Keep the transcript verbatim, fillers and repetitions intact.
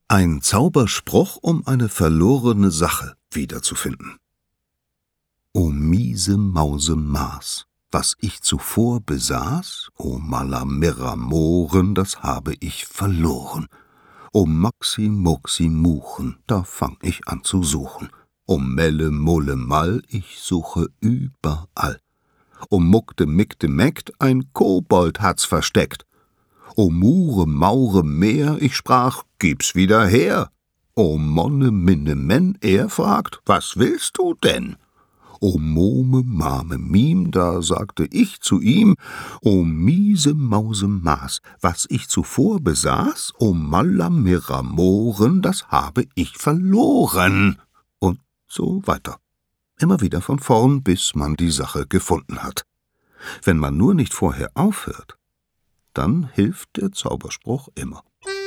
Ein Zauberspruch, um eine verlorene Sache wiederzufinden. O miese Mause Maß, was ich zuvor besaß, o Malamirra Mohren, das habe ich verloren. O Maxi Muxi Muchen, da fang ich an zu suchen. O Melle Mulle Mall, ich suche überall. O Muckte Mickte Meckt, ein Kobold hat's versteckt. O Mure Maure Meer, ich sprach, gib's wieder her. O Monne Minne Men, er fragt, was willst du denn? O Mome Mame Miem, da sagte ich zu ihm, O miese Mause Maß, was ich zuvor besaß, o Malamirra Mohren, das habe ich verloren. Und so weiter. Immer wieder von vorn, bis man die Sache gefunden hat. Wenn man nur nicht vorher aufhört, dann hilft der Zauberspruch immer.